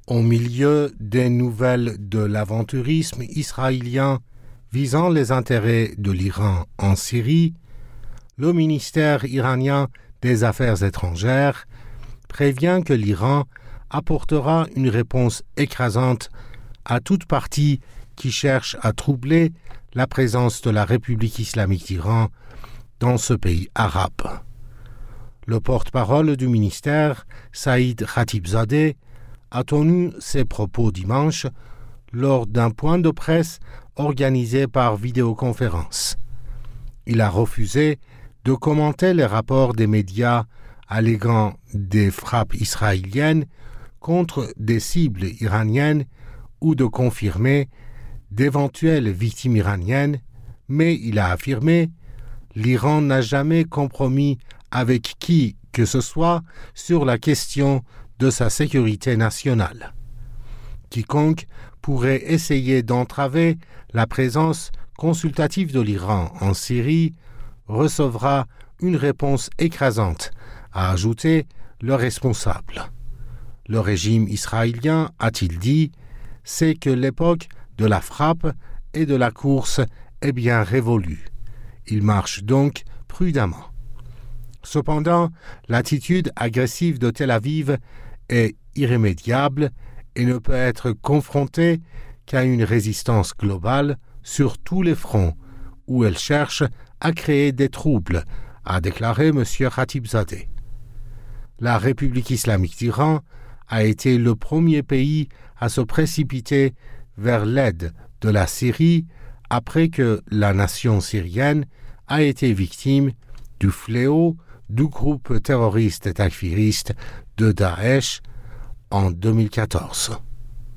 Au milieu des nouvelles de l'aventurisme israélien visant les intérêts de l'Iran en Syrie, le ministère iranien des Affaires étrangères prévient que l'Iran apportera une réponse écrasante à toute partie qui cherche à troubler la présence de la République islamique d'Iran dans ce pays arabe. Le porte-parole du ministère, Saïd Khatibzadeh, a tenu ses propos dimanche lors d'un point de presse organisé par vidéoconférence. Il a refusé de commenter les rapports des médias alléguant des frappes israéliennes contre des cibles iraniennes ou de confirmer d'éventuelles victimes iraniennes, mais il a affirmé « L'Iran n'a jamais compromis avec qui que ce soit sur la question de sa sécurité nationale. Quiconque pourrait essayer d'entraver la présence consultative de l'Iran en Syrie recevra une réponse écrasante, a ajouté le responsable. Le régime israélien, a-t-il dit, sait que l'époque de la frappe et de la course est bien révolue. Il marche donc prudemment. Cependant, l'attitude agressive de Tel Aviv est irrémédiable et ne peut être confrontée qu'à une résistance globale sur tous les fronts où elle cherche à créer des troubles, a déclaré M. Khatibzadeh. La République islamique d'Iran a été le premier pays à se précipiter vers l'aide de la Syrie après que la nation syrienne a été victime du fléau du groupe terroriste takfiriste de Daesh en 2014.